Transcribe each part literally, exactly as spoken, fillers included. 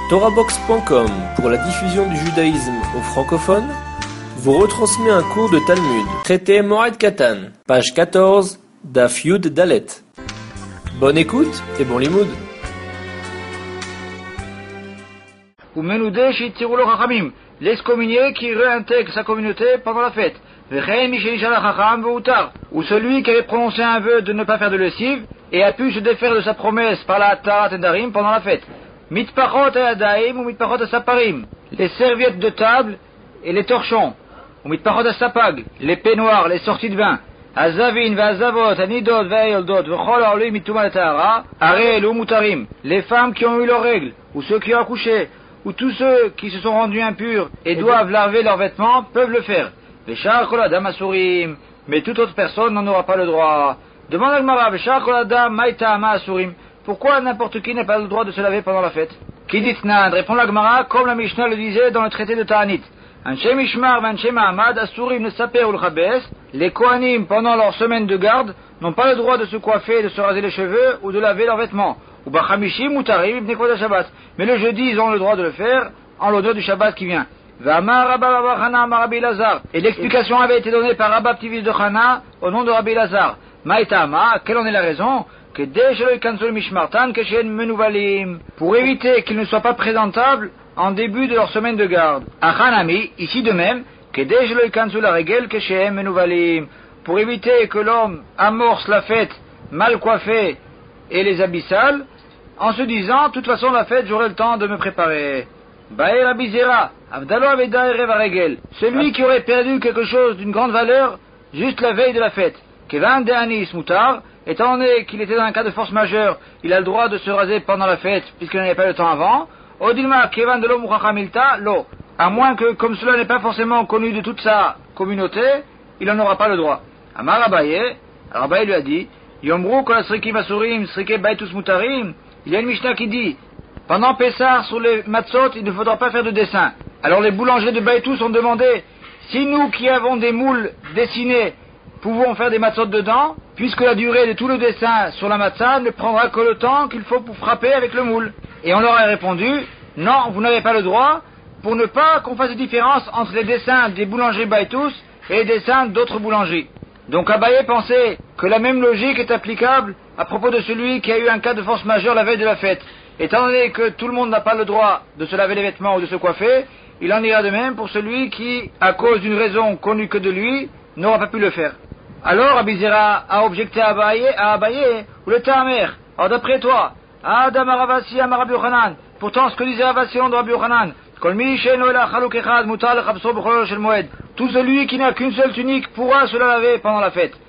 Torahbox point com, pour la diffusion du judaïsme aux francophones, vous retransmet un cours de Talmud, traité Moed Katan, page quatorze, Daf Yud Dalet. Bonne écoute et bon limoud. Ou menoudé shitirulo chachamim, l'excommunié qui réintègre sa communauté pendant la fête. Ou celui qui avait prononcé un vœu de ne pas faire de lessive et a pu se défaire de sa promesse par la Tarat Nedarim pendant la fête. Mitpachot ayadaim ou mitpachot asaparim, les serviettes de table et les torchons. Ou mitpachot asapag, les peignoirs, les sorties de vin. Azavin vazavot anidot ve'yoldot v'chol ha'olim mitumal tahara, arel ou mutarim, les femmes qui ont eu leurs règles ou ceux qui ont accouché ou tous ceux qui se sont rendus impurs et doivent laver leurs vêtements peuvent le faire. Veshar kol adam asurim, mais toute autre personne n'en aura pas le droit. Demande à Gemara, Veshar kol adam maïtama asurim, pourquoi n'importe qui n'a pas le droit de se laver pendant la fête? Kiditnan, répond la Gemara, comme la Mishnah le disait dans le traité de Ta'anit. Anshe mishmar v'anshe ma'amad asurim ne saper ou l'chabes, les Kohanim pendant leur semaine de garde n'ont pas le droit de se coiffer, de se raser les cheveux ou de laver leurs vêtements. Ou bachamishim mutarim ibn kvod Shabbat, mais le jeudi ils ont le droit de le faire en l'honneur du Shabbat qui vient. Et l'explication avait été donnée par Rabba petit-fils de Chana au nom de Rabbi Lazar. Maïtama, quelle en est la raison? Que pour éviter qu'ils ne soient pas présentables en début de leur semaine de garde. Achanami, ici de même, pour éviter que l'homme amorce la fête mal coiffé et les abyssales, en se disant, de toute façon la fête j'aurai le temps de me préparer. Baer Abizera, Avdalo Aveda Erev Aregel, celui qui aurait perdu quelque chose d'une grande valeur juste la veille de la fête. Kevan de Anis Moutar, étant donné qu'il était dans un cas de force majeure, il a le droit de se raser pendant la fête puisqu'il n'avait pas le temps avant. Odilma Kevan de l'Omuchachamilta, lo, à moins que comme cela n'est pas forcément connu de toute sa communauté, il n'en aura pas le droit. Amar Abaye, Abaye lui a dit, Yomru kol asrikim asurim srike baitus mutarim, il y a une Mishnah qui dit, pendant Pessah, sur les matzot, il ne faudra pas faire de dessin. Alors les boulangers de Baïtous ont demandé, si nous qui avons des moules dessinés, pouvons faire des matzot dedans, puisque la durée de tout le dessin sur la matzah ne prendra que le temps qu'il faut pour frapper avec le moule. Et on leur a répondu, non, vous n'avez pas le droit, pour ne pas qu'on fasse de différence entre les dessins des boulangeries Baïtous et les dessins d'autres boulangeries. Donc Abaye pensait que la même logique est applicable à propos de celui qui a eu un cas de force majeure la veille de la fête. Étant donné que tout le monde n'a pas le droit de se laver les vêtements ou de se coiffer, il en ira de même pour celui qui, à cause d'une raison connue que de lui, n'aura pas pu le faire. Alors Abizera a objecté à Abaye, à Abaye ou le Ta'amer. Alors d'après toi, Adam Aravasi Amar Rabbi Yochanan, pourtant ce que disait Ravasi de Rabbi Yochanan, tout celui qui n'a qu'une seule tunique pourra se la laver pendant la fête.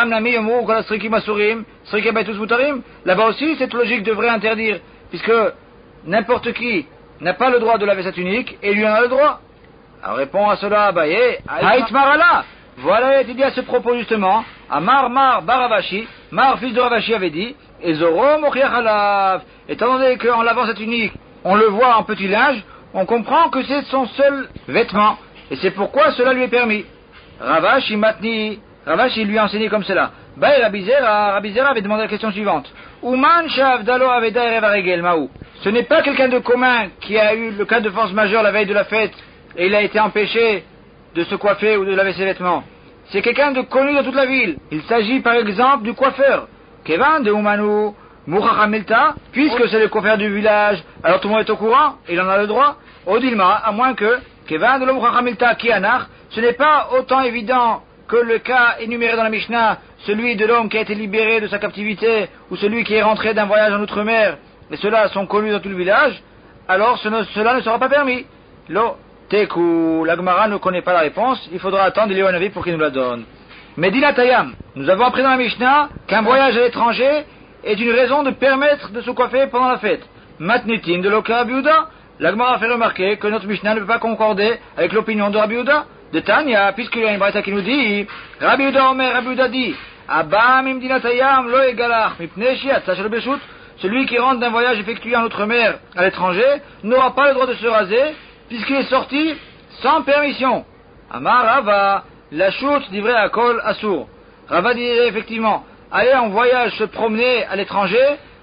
Là-bas aussi, cette logique devrait interdire, puisque n'importe qui n'a pas le droit de laver sa tunique, et lui en a le droit. Alors répond à cela Abaye, Haïtmarala. Voilà, il dit à ce propos justement, Amar Mar Baravashi, Mar fils de Ravashi avait dit, Ezoro Mochiach Alav, étant donné qu'en lavant sa tunique, on le voit en petit linge, on comprend que c'est son seul vêtement, et c'est pourquoi cela lui est permis. Ravashi Matni, Ravashi lui a enseigné comme cela. Baï Rabizera, Rabizera avait demandé la question suivante. Uman Shav Dalo Aveda Erev Aregel Maou. Ce n'est pas quelqu'un de commun qui a eu le cas de force majeure la veille de la fête, et il a été empêché de se coiffer ou de laver ses vêtements. C'est quelqu'un de connu dans toute la ville. Il s'agit par exemple du coiffeur. Kevan de Umanu Mouchachamilta, puisque c'est le coiffeur du village, alors tout le monde est au courant, il en a le droit. Odilma, à moins que Kevan de Mouchachamilta Kianach, ce n'est pas autant évident que le cas énuméré dans la Mishnah, celui de l'homme qui a été libéré de sa captivité, ou celui qui est rentré d'un voyage en outre-mer, et ceux-là sont connus dans tout le village, alors ce ne, cela ne sera pas permis. Lo Teku, la Gemara ne connaît pas la réponse, il faudra attendre Eliyahu Hanavi pour qu'il nous la donne. Mais Dina Tayam, nous avons appris dans la Mishnah qu'un voyage à l'étranger est une raison de permettre de se coiffer pendant la fête. Matnitin de Loka Rabbi Yehuda, la Gemara a fait remarquer que notre Mishnah ne peut pas concorder avec l'opinion de Rabbi Yehuda, de Tanya, puisqu'il y a une braïta qui nous dit, Rabbi Yehuda Omer, Rabbi Yehuda dit, Abba mim Dina Tayam lo egalach mipnei shiat sachel beshut, celui qui rentre d'un voyage effectué en outre-mer à l'étranger n'aura pas le droit de se raser, puisqu'il est sorti sans permission. Amar Rava, la chute dit vrai à Kol Assour. Rava dirait effectivement, aller en voyage se promener à l'étranger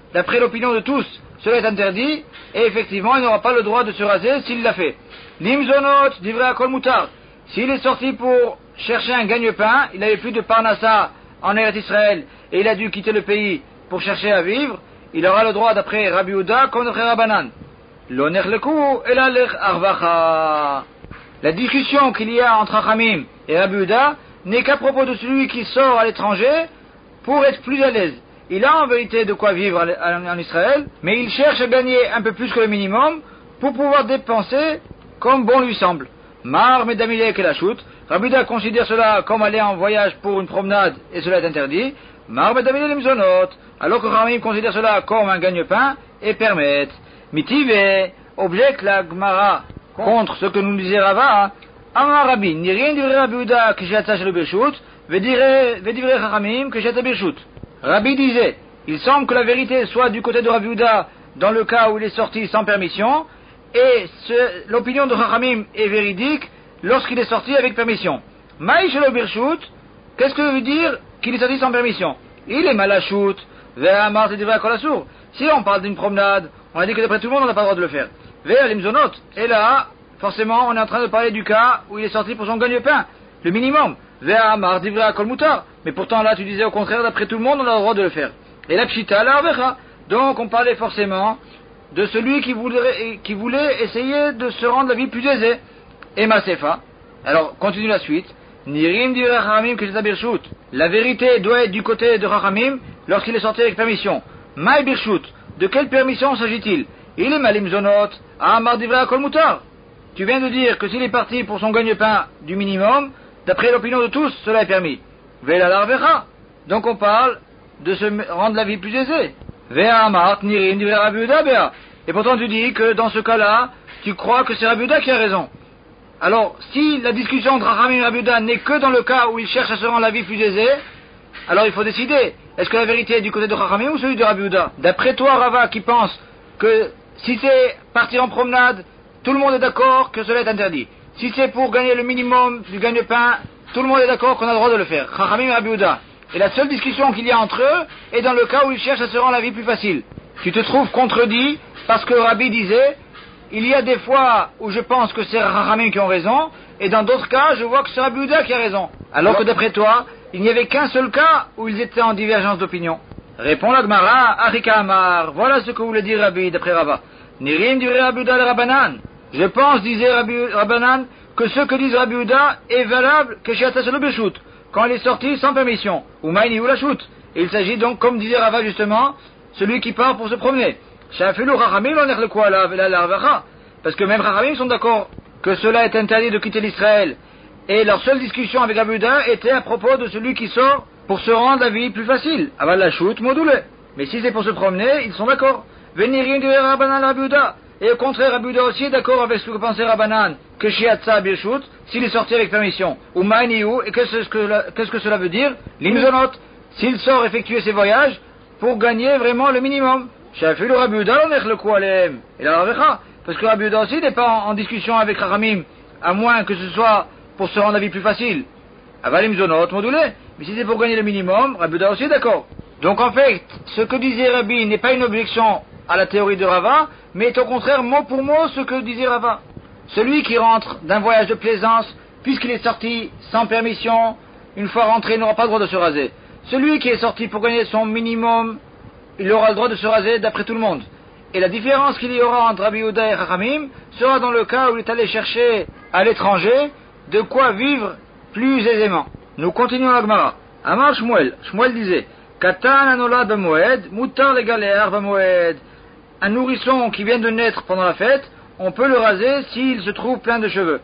d'après l'opinion de tous, cela est interdit, et effectivement, il n'aura pas le droit de se raser s'il l'a fait. Limzonot, divrei akol mutar. S'il est sorti pour chercher un gagne-pain, il n'avait plus de parnassa en Eretz Israël, et il a dû quitter le pays pour chercher à vivre, il aura le droit d'après Rabbi Yehuda comme d'après Rabbanan. L'oner lekou et la lech arvacha. La discussion qu'il y a entre Chachamim et Rabbi Yehuda n'est qu'à propos de celui qui sort à l'étranger pour être plus à l'aise. Il a en vérité de quoi vivre en Israël, mais il cherche à gagner un peu plus que le minimum pour pouvoir dépenser comme bon lui semble. Mar medamilek et la chute. Rabbi Yehuda considère cela comme aller en voyage pour une promenade et cela est interdit. Mar medamilek limzonot. Alors que Chachamim considère cela comme un gagne-pain et permettent. Mitive objecte la Gemara contre ce que nous disait Rava. Amar Rabbi, ni rien divrei Rabbi Yehuda que j'ai attaché le birshut, vedivrei Chachamim que j'ai attaché birshut. Rabbi disait, il semble que la vérité soit du côté de Rabbi Yehuda dans le cas où il est sorti sans permission, et ce, l'opinion de Chachamim est véridique lorsqu'il est sorti avec permission. Maïch le birshut, qu'est-ce que veut dire qu'il est sorti sans permission? Il est malachut, ve'amar tedivrei kol asur. Si on parle d'une promenade, on a dit que d'après tout le monde on n'a pas le droit de le faire. Ve'er limzonot, et là, forcément on est en train de parler du cas où il est sorti pour son gagne-pain, le minimum. Ve'amar divrei kol mutar. Mais pourtant là tu disais au contraire, d'après tout le monde on a le droit de le faire. Et la pshita la avecha. Donc on parlait forcément de celui qui voulait, qui voulait essayer de se rendre la vie plus aisée. Et Masefa, alors continue la suite. Nirim divrei Chachamim que c'est birshut. La vérité doit être du côté de Chachamim lorsqu'il est sorti avec permission. Maï birshut. De quelle permission s'agit-il? Il est malim zonot. Amar divrei kol mutar. Tu viens de dire que s'il est parti pour son gagne-pain du minimum, d'après l'opinion de tous, cela est permis. Ve'la larvecha. Donc on parle de se rendre la vie plus aisée. Ve'amar nirim divrei Rabbi Yehuda bea. Et pourtant tu dis que dans ce cas-là, tu crois que c'est Rabbi Yehuda qui a raison. Alors, si la discussion entre Chachamim et Rabbi Yehuda n'est que dans le cas où il cherche à se rendre la vie plus aisée, alors il faut décider. Est-ce que la vérité est du côté de Chachamim ou celui de Rabbi Yehuda? D'après toi, Rava, qui pense que si c'est partir en promenade, tout le monde est d'accord que cela est interdit. Si c'est pour gagner le minimum du gagne-pain, tout le monde est d'accord qu'on a le droit de le faire. Chachamim et Rabbi Yehuda. Et la seule discussion qu'il y a entre eux est dans le cas où ils cherchent à se rendre la vie plus facile. Tu te trouves contredit parce que Rabbi disait, il y a des fois où je pense que c'est Chachamim qui ont raison, et dans d'autres cas, je vois que c'est Rabbi Yehuda qui a raison. Alors que d'après toi, il n'y avait qu'un seul cas où ils étaient en divergence d'opinion. Répond la Gemara, Arika Amar, voilà ce que voulait dire Rabbi d'après Rava. Nirim divrei Rabbi Yehuda le Rabbanan. Je pense, disait Rabbi Rabbanan, que ce que dit Rabbi Yehuda est valable que chez Atzas le Birshut, quand il est sorti sans permission, ou Maïni ou la Shut. Et il s'agit donc, comme disait Rava justement, celui qui part pour se promener. Shafilu Chachamim l'on est le quoi là, la larvacha. Parce que même Chachamim sont d'accord que cela est interdit de quitter l'Israël. Et leur seule discussion avec Rabbi Yehuda était à propos de celui qui sort pour se rendre la vie plus facile. Aval la Shut modulé. Mais si c'est pour se promener, ils sont d'accord. Venirin de Rabbanan Rabbi Yehuda. Et au contraire, Rabbi Yehuda aussi est d'accord avec ce que pensait Rabbanan, que Shiatza Birshut, s'il est sorti avec permission. Ou Maïniou, et qu'est-ce que, qu'est-ce que cela veut dire? Limzonot, s'il sort effectuer ses voyages pour gagner vraiment le minimum. Shafilu Rabbi Yehuda, on est le Koualem. Et la Ravecha, parce que Rabbi Yehuda aussi n'est pas en, en discussion avec Chachamim, à moins que ce soit pour se rendre la vie plus facile. Avalim Zonot, modulé. Mais si c'est pour gagner le minimum, Rabbi Yehuda aussi est d'accord. Donc en fait, ce que disait Rabbi n'est pas une objection à la théorie de Rava, mais est au contraire mot pour mot ce que disait Rava. Celui qui rentre d'un voyage de plaisance, puisqu'il est sorti sans permission, une fois rentré, n'aura pas le droit de se raser. Celui qui est sorti pour gagner son minimum, il aura le droit de se raser d'après tout le monde. Et la différence qu'il y aura entre Rabbi Yehuda et Chachamim sera dans le cas où il est allé chercher à l'étranger de quoi vivre plus aisément. Nous continuons la Gemara. Amar Shmuel, Shmuel disait, Katan anolad b'moed, mutar le galéar b'moed. Un nourrisson qui vient de naître pendant la fête, on peut le raser s'il se trouve plein de cheveux.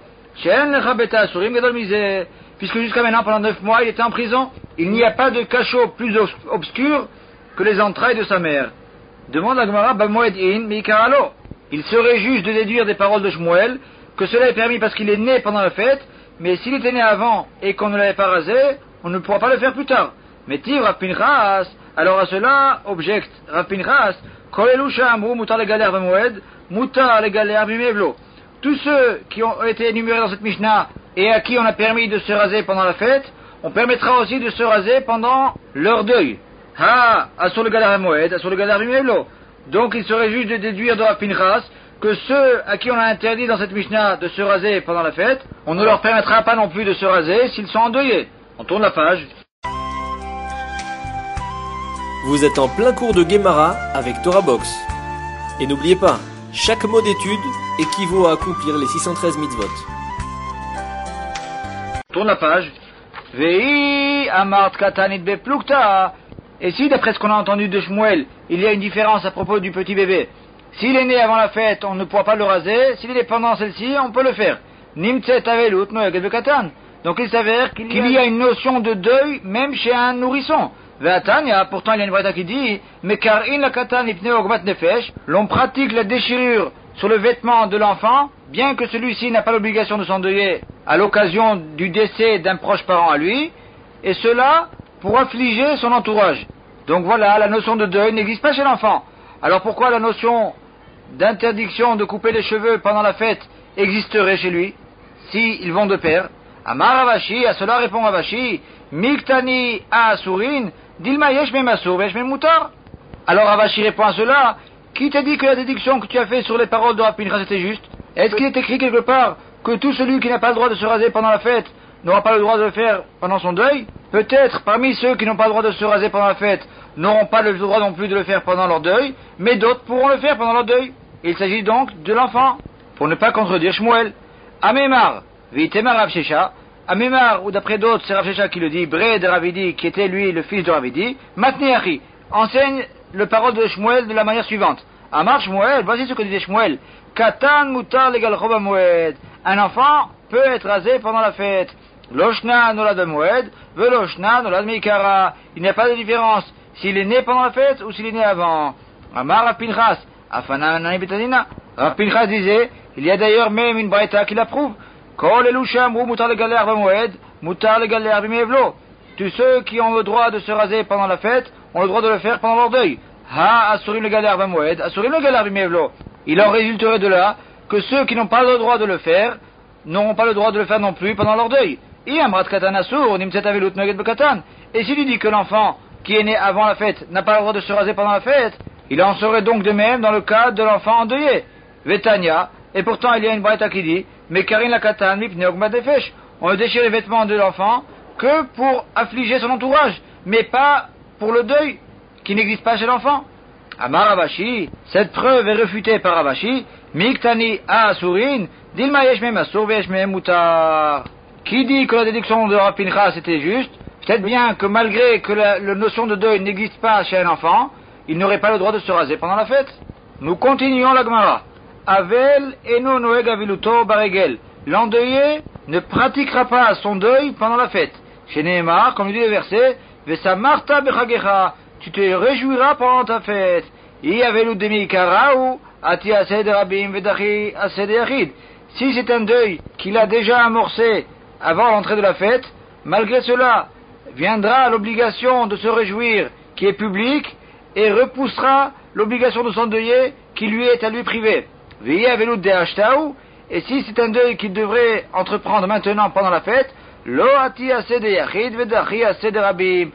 Puisque jusqu'à maintenant, pendant neuf mois, il était en prison, il n'y a pas de cachot plus obscur que les entrailles de sa mère. Demande la Gemara, Bamoed in, Mikaralo. Il serait juste de déduire des paroles de Shmuel que cela est permis parce qu'il est né pendant la fête, mais s'il était né avant et qu'on ne l'avait pas rasé, on ne pourra pas le faire plus tard. Mais tir Rav Pinchas, alors à cela, objecte Rav Pinchas, tous ceux qui ont été énumérés dans cette Mishnah et à qui on a permis de se raser pendant la fête, on permettra aussi de se raser pendant leur deuil. Ha, Asur le Galer Moed, Asur le Galer Bimevlo. Donc il serait juste de déduire de Rav Pinchas que ceux à qui on a interdit dans cette Mishnah de se raser pendant la fête, on ne leur permettra pas non plus de se raser s'ils sont endeuillés. On tourne la page. Vous êtes en plein cours de Gemara avec Torah Box. Et n'oubliez pas, chaque mot d'étude équivaut à accomplir les six cent treize mitzvot. Tourne la page. Vei amart katanit beplukta. Et si, d'après ce qu'on a entendu de Shmuel, il y a une différence à propos du petit bébé, s'il est né avant la fête, on ne pourra pas le raser, s'il est pendant celle-ci, on peut le faire. Nimtzet avelut noeged bekatan. Donc il s'avère qu'il y a une notion de deuil même chez un nourrisson. Ve'atanya, pourtant il y a une braïta qui dit, Mekarin la katan ipne ogmat nefesh, l'on pratique la déchirure sur le vêtement de l'enfant, bien que celui-ci n'a pas l'obligation de s'endeuiller à l'occasion du décès d'un proche parent à lui, et cela pour affliger son entourage. Donc voilà, la notion de deuil n'existe pas chez l'enfant. Alors pourquoi la notion d'interdiction de couper les cheveux pendant la fête existerait chez lui, si ils vont de pair? Amar Ravashi, à cela répond Ravashi, Miktani a Asurin, Dilma yesh mem asur vesh mem mutar. Alors Ravashi répond à cela, qui t'a dit que la déduction que tu as faite sur les paroles de Rav Pinchas était juste? Est-ce qu'il est écrit quelque part que tout celui qui n'a pas le droit de se raser pendant la fête n'aura pas le droit de le faire pendant son deuil? Peut-être parmi ceux qui n'ont pas le droit de se raser pendant la fête n'auront pas le droit non plus de le faire pendant leur deuil, mais d'autres pourront le faire pendant leur deuil. Il s'agit donc de l'enfant, pour ne pas contredire Shmuel. Amemar, Vitemar Rav Shesha, Amemar, ou d'après d'autres, c'est Rav Shesha qui le dit, Bre de Ravidi, qui était lui le fils de Ravidi, Matneachi, enseigne le parole de Shmuel de la manière suivante. Amar Shmuel, voici ce que disait Shmuel, Katan mutar legal choba moed, un enfant peut être rasé pendant la fête. Loshna nolad moed, veloshna nolad meikara. Il n'y a pas de différence s'il est né pendant la fête ou s'il est né avant. Amar Rav Pinchas, afana nani betadina. Rav Pinchas disait, il y a d'ailleurs même une braïta qui l'approuve. Kol elusham ou mutar legal erba moed, mutar legal erba mevlo. Tous ceux qui ont le droit de se raser pendant la fête ont le droit de le faire pendant leur deuil. Ha asurim legal erba moed, asurim legal erba mevlo. Il en résulterait de là que ceux qui n'ont pas le droit de le faire n'auront pas le droit de le faire non plus pendant leur deuil. Et s'il lui dit que l'enfant qui est né avant la fête n'a pas le droit de se raser pendant la fête, il en serait donc de même dans le cas de l'enfant endeuillé. Vetania, et pourtant il y a une braïta qui dit, mais Karin la katan mipne ogmat nefesh, on ne déchire les vêtements de l'enfant que pour affliger son entourage, mais pas pour le deuil qui n'existe pas chez l'enfant. Amar Ravashi, cette preuve est réfutée par Ravashi, Miktani a Asurin, Dilma yesh mem asur veyesh mem mutar. Qui dit que la déduction de Rav Pinchas était juste? Peut-être bien que malgré que la, la notion de deuil n'existe pas chez un enfant, il n'aurait pas le droit de se raser pendant la fête. Nous continuons la Gemara. Avel eno noeg aviluto baregel. L'endeuillé ne pratiquera pas son deuil pendant la fête. Chez Nehemar, comme dit le verset, Vesamarta bechagecha. Tu te réjouiras pendant ta fête. I avelu demi karau ati ased rabim vedachi ased yachid. Si c'est un deuil qu'il a déjà amorcé avant l'entrée de la fête, malgré cela, viendra l'obligation de se réjouir qui est publique et repoussera l'obligation de s'endeuiller qui lui est à lui privée. Vi avelu de ashtaou. Et si c'est un deuil qu'il devrait entreprendre maintenant pendant la fête, lo ati ased yachid vedachi ased rabim.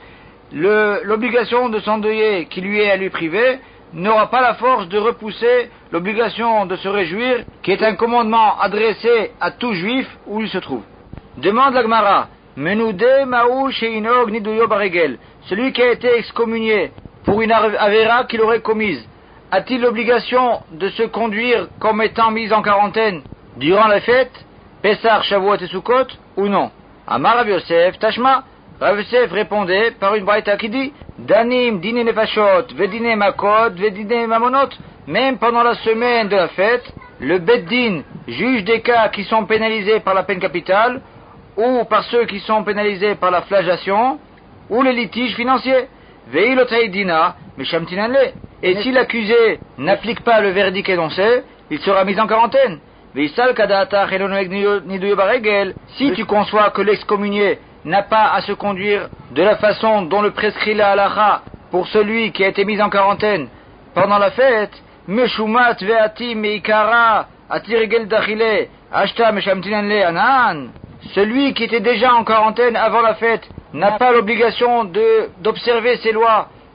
Le, l'obligation de s'endeuiller qui lui est à lui privé n'aura pas la force de repousser l'obligation de se réjouir qui est un commandement adressé à tout juif où il se trouve. Demande la Gemara, Menoude Maou Sheinog Niduyo Baregel, celui qui a été excommunié pour une avéra qu'il aurait commise, a-t-il l'obligation de se conduire comme étant mis en quarantaine durant la fête, Pessah, Shavuot et Sukkot, ou non? Amar Rav Yosef, Tashma. Rav Yosef répondait par une braïta qui dit Danim, dine nefashot, vedine makot, vedine mamonot. Même pendant la semaine de la fête, le Beddin juge des cas qui sont pénalisés par la peine capitale, ou par ceux qui sont pénalisés par la flagellation, ou les litiges financiers. Veilotaïdina, meshamtinanle. Et si l'accusé n'applique pas le verdict énoncé, il sera mis en quarantaine. Veisal kadata chelonoeg niduyo baregel. Si tu conçois que l'excommunié n'a pas à se conduire de la façon dont le prescrit la halacha pour celui qui a été mis en quarantaine pendant la fête, meshumat ve'ati meikara atirigel dachile ashta meshamtinanle anan. Celui qui était déjà en quarantaine avant la fête n'a pas l'obligation de, d'observer ces lois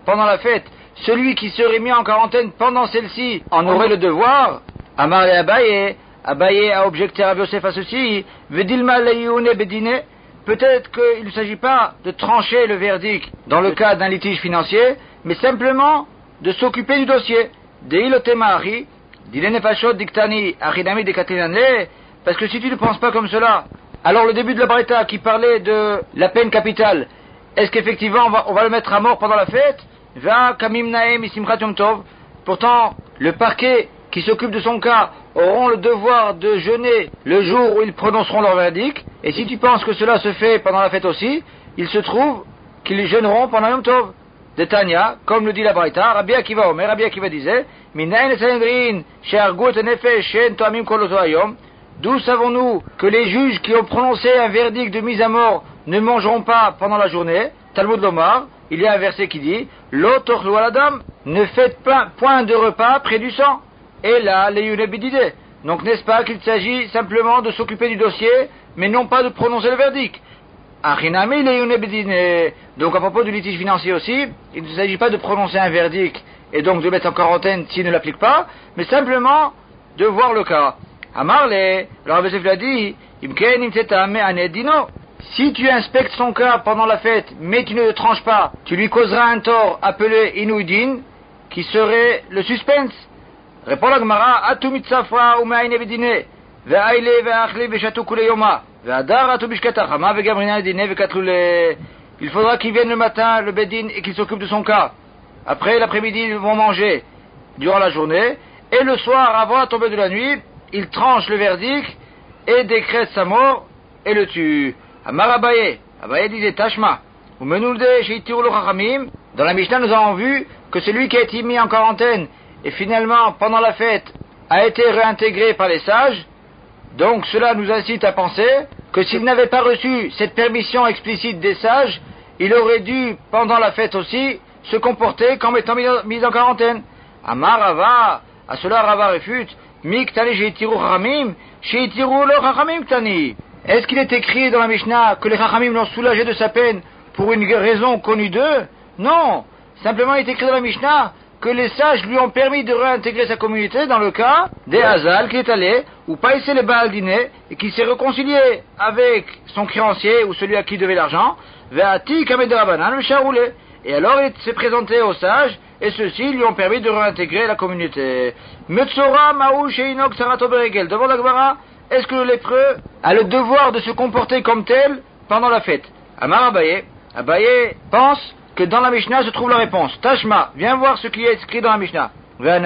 pendant la fête, celui qui serait mis en quarantaine pendant celle-ci en aurait le devoir. Amar le Abaye, Abaye a objecté à Rabbi Yosef à ceci, Vedilma leyoune bedine, peut-être qu'il ne s'agit pas de trancher le verdict dans le cas d'un litige financier, mais simplement de s'occuper du dossier. Deilotemari, dilenefashot diktani, arinami dekatinane, parce que si tu ne penses pas comme cela, alors le début de la Braïta qui parlait de la peine capitale, est-ce qu'effectivement on va, on va le mettre à mort pendant la fête? Va kamim naem isimchat yom tov. Pourtant, le parquet qui s'occupe de son cas auront le devoir de jeûner le jour où ils prononceront leur verdict. Et si tu penses que cela se fait pendant la fête aussi, il se trouve qu'ils jeûneront pendant Yom Tov. De Tanya, comme le dit la Braïta, Rabbi Akiva Omer, Rabbi Akiva disait, Minayin et Sanhedrin, she'argu et nefesh, she'en toamim kol oto hayom. D'où savons-nous que les juges qui ont prononcé un verdict de mise à mort ne mangeront pas pendant la journée? Talmud Lomar, il y a un verset qui dit, Lo tochlu aladam, ne faites point de repas près du sang. Et là, les yunebidide. Donc n'est-ce pas qu'il s'agit simplement de s'occuper du dossier, mais non pas de prononcer le verdict? Achinami les yunebidide. Donc à propos du litige financier aussi, il ne s'agit pas de prononcer un verdict et donc de mettre en quarantaine s'il ne l'applique pas, mais simplement de voir le cas. Amarle, alors Rabbi Yosef l'a dit, Imken imtetame anedino. Si tu inspectes son cas pendant la fête, mais tu ne le tranches pas, tu lui causeras un tort appelé inuidin, qui serait le suspense. Répond la Gemara, Atu mitzafra ou ma'ine bedine, ve'aile ve'achli ve'chatu kule yoma, ve'adar atu bishkata chama ve'gabrina edine ve'katlule. Il faudra qu'il vienne le matin, le bedin, et qu'il s'occupe de son cas. Après, l'après-midi, ils vont manger durant la journée, et le soir, avant la tombée de la nuit, il tranche le verdict, et décrète sa mort, et le tue. Amar Abaye, Abaye disait Tashma, ou menulde sheitiru lo chachamim. Dans la Mishnah, nous avons vu que celui qui a été mis en quarantaine et finalement, pendant la fête, a été réintégré par les sages. Donc cela nous incite à penser que s'il n'avait pas reçu cette permission explicite des sages, il aurait dû, pendant la fête aussi, se comporter comme étant mis en quarantaine. Amar Rava, à cela Rava réfute, Mik tani sheitiru chachamim, sheitiru lo chachamim tani. Est-ce qu'il est écrit dans la Mishnah que les chachamim l'ont soulagé de sa peine pour une raison connue d'eux? Non. Simplement, il est écrit dans la Mishnah que les sages lui ont permis de réintégrer sa communauté dans le cas des Hazal qui est allé, ou païssé les Baal dîner, et qui s'est réconcilié avec son créancier ou celui à qui il devait l'argent, Ve'ati kamed rabanan ve'charoulé. Et alors il s'est présenté aux sages, et ceux-ci lui ont permis de réintégrer la communauté. Metzora ma'ou sheinok sarato beregel. Devant la Gemara, est-ce que le lépreux a le devoir de se comporter comme tel pendant la fête? Amar Abaye, Abaye pense que dans la Mishnah se trouve la réponse. Tashma, viens voir ce qui est écrit dans la Mishnah. Le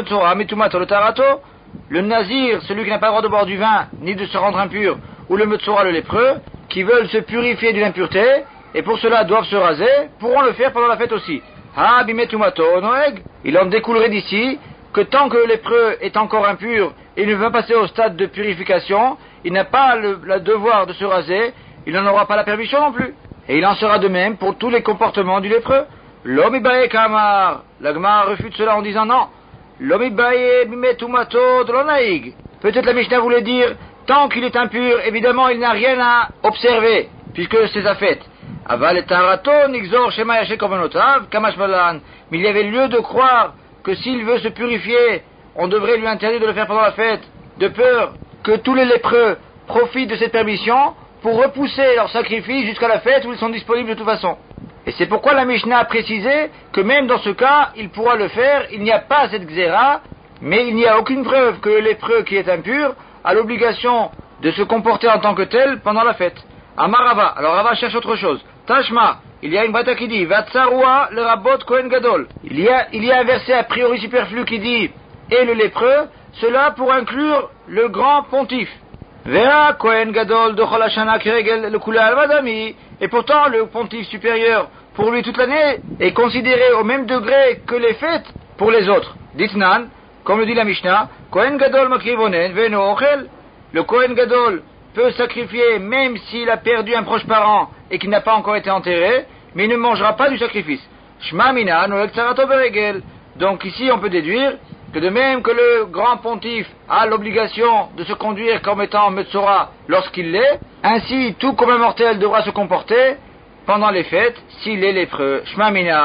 nazir, celui qui n'a pas le droit de boire du vin, ni de se rendre impur, ou le metzora, le lépreux, qui veulent se purifier d'une impureté, et pour cela doivent se raser, pourront le faire pendant la fête aussi. Ah, bimetumato, noeg. Il en découlerait d'ici que tant que le lépreux est encore impur, et ne veut pas passer au stade de purification, il n'a pas le, le devoir de se raser, il n'en aura pas la permission non plus. Et il en sera de même pour tous les comportements du lépreux. L'omibaye kamar. La Gemara refute cela en disant non. L'omibaye bimetumato de l'onaïg. Peut-être la Mishnah voulait dire, tant qu'il est impur, évidemment il n'a rien à observer, puisque c'est sa fête. Aval et tarato nixor shema yashe korbanotav kamash balan. Mais il y avait lieu de croire que s'il veut se purifier, on devrait lui interdire de le faire pendant la fête, de peur que tous les lépreux profitent de cette permission pour repousser leur sacrifice jusqu'à la fête où ils sont disponibles de toute façon. Et c'est pourquoi la Mishnah a précisé que même dans ce cas, il pourra le faire, il n'y a pas cette xéra, mais il n'y a aucune preuve que le lépreux qui est impur a l'obligation de se comporter en tant que tel pendant la fête. Amarava, alors Rava cherche autre chose. Tashma, il y a une braïta qui dit Vatsarua le rabot Kohen Gadol. Il y a, il y a un verset a priori superflu qui dit et le lépreux, cela pour inclure le grand pontife. Vera Kohen Gadol de Cholashana Kiregel le Kula al-Madami. Et pourtant, le pontife supérieur, pour lui toute l'année, est considéré au même degré que les fêtes pour les autres. Ditnan, comme le dit la Mishnah, Kohen Gadol makrivonen veno ochel. Le Kohen Gadol peut sacrifier même s'il a perdu un proche parent et qu'il n'a pas encore été enterré, mais il ne mangera pas du sacrifice. Shma mina noek tsarato beregel. Donc ici, on peut déduire que de même que le grand pontife a l'obligation de se conduire comme étant Metzora lorsqu'il l'est, ainsi tout commun mortel devra se comporter pendant les fêtes s'il est lépreux. Shma mina.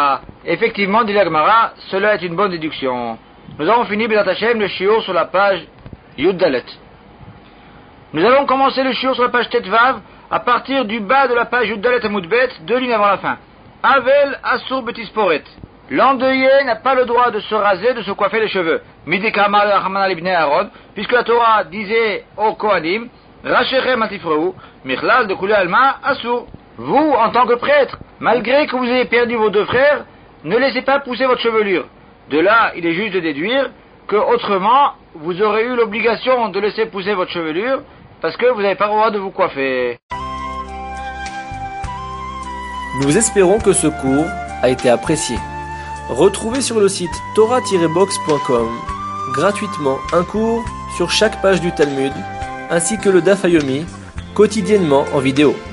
Effectivement, dit la Gemara, cela est une bonne déduction. Nous avons fini, B'ezrat Hashem, le shiur sur la page Yud Dalet. Nous allons commencer le shiur sur la page Tetvav, à partir du bas de la page Yud Dalet Amud Bet, deux lignes avant la fin. Avel Asur Betisporet. L'endeuillé n'a pas le droit de se raser, de se coiffer les cheveux. Midekama Rahman ibn Aaron, puisque la Torah disait au Kohanim, Rachechem Atifreu, Michlal de Kula Alma Asur. Vous, en tant que prêtre, malgré que vous ayez perdu vos deux frères, ne laissez pas pousser votre chevelure. De là, il est juste de déduire que autrement, vous aurez eu l'obligation de laisser pousser votre chevelure parce que vous n'avez pas le droit de vous coiffer. Nous espérons que ce cours a été apprécié. Retrouvez sur le site torah tiret box point com gratuitement un cours sur chaque page du Talmud ainsi que le Daf Yomi quotidiennement en vidéo.